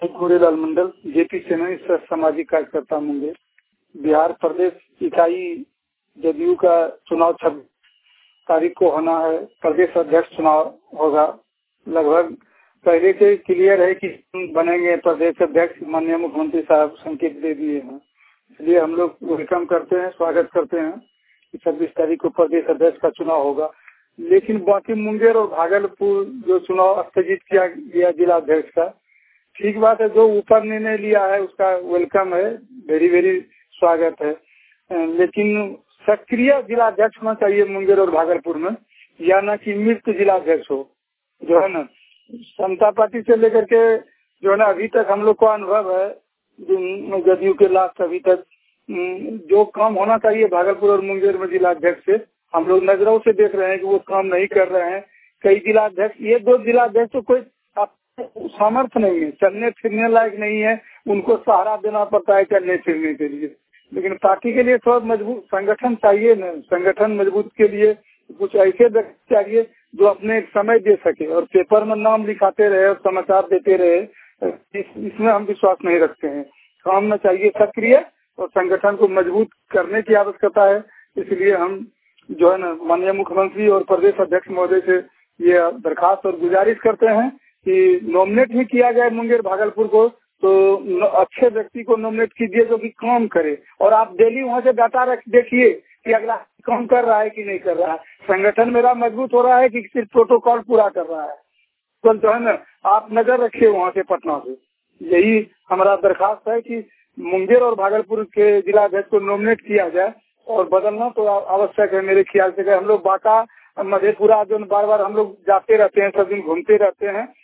गोरेलाल मंडल, JP सेनानी सामाजिक कार्यकर्ता मुंगेर। बिहार प्रदेश इकाई जदयू का चुनाव 26 तारीख को होना है। प्रदेश अध्यक्ष चुनाव होगा। लगभग पहले से क्लियर है कि बनेंगे प्रदेश अध्यक्ष। माननीय मुख्यमंत्री साहब संकेत दे दिए हैं, इसलिए हम लोग वेलकम करते हैं, स्वागत करते हैं कि 26 तारीख को प्रदेश अध्यक्ष का चुनाव होगा। लेकिन बाकी मुंगेर और भागलपुर जो चुनाव स्थगित किया गया जिला अध्यक्ष का, ठीक बात है। जो ऊपर निर्णय लिया है उसका वेलकम है, वेरी वेरी स्वागत है। लेकिन सक्रिय जिला अध्यक्ष होना चाहिए मुंगेर और भागलपुर में, या न कि मृत जिला अध्यक्ष हो। जो है ना, समता पार्टी से लेकर के जो है ना, अभी तक हम लोग को अनुभव है जदयू के लास्ट अभी तक जो काम होना चाहिए भागलपुर और मुंगेर में जिला अध्यक्ष से, हम लोग नजरों से देख रहे हैं कि वो काम नहीं कर रहे हैं। कई जिला अध्यक्ष, ये 2 जिला अध्यक्ष तो कोई सामर्थ्य नहीं है, चलने फिरने लायक नहीं है, उनको सहारा देना पड़ता है चलने फिरने के लिए। लेकिन पार्टी के लिए थोड़ा मजबूत संगठन चाहिए न, संगठन मजबूत के लिए कुछ ऐसे व्यक्ति चाहिए जो अपने समय दे सके और पेपर में नाम लिखाते रहे और समाचार देते रहे। इसमें हम विश्वास नहीं रखते हैं। काम में चाहिए सक्रिय और संगठन को मजबूत करने की आवश्यकता है। इसलिए हम जो है ना, माननीय मुख्यमंत्री और प्रदेश अध्यक्ष महोदय से ये दरखास्त और गुजारिश करते हैं कि नॉमिनेट ही किया जाए मुंगेर भागलपुर को, तो अच्छे व्यक्ति को नॉमिनेट कीजिए जो कि काम करे। और आप डेली वहाँ से डाटा रख देखिए कि अगला काम कर रहा है कि नहीं कर रहा है, संगठन मेरा मजबूत हो रहा है कि सिर्फ प्रोटोकॉल पूरा कर रहा है। तो जो है ना, आप नजर रखिए वहाँ से, पटना से। यही हमारा दरखास्त है कि मुंगेर और भागलपुर के जिला अध्यक्ष को नॉमिनेट किया जाए और बदलना तो आवश्यक है मेरे ख्याल से। हम लोग बाका मधेपुरा जो बार बार हम लोग जाते रहते हैं, सब दिन घूमते रहते हैं,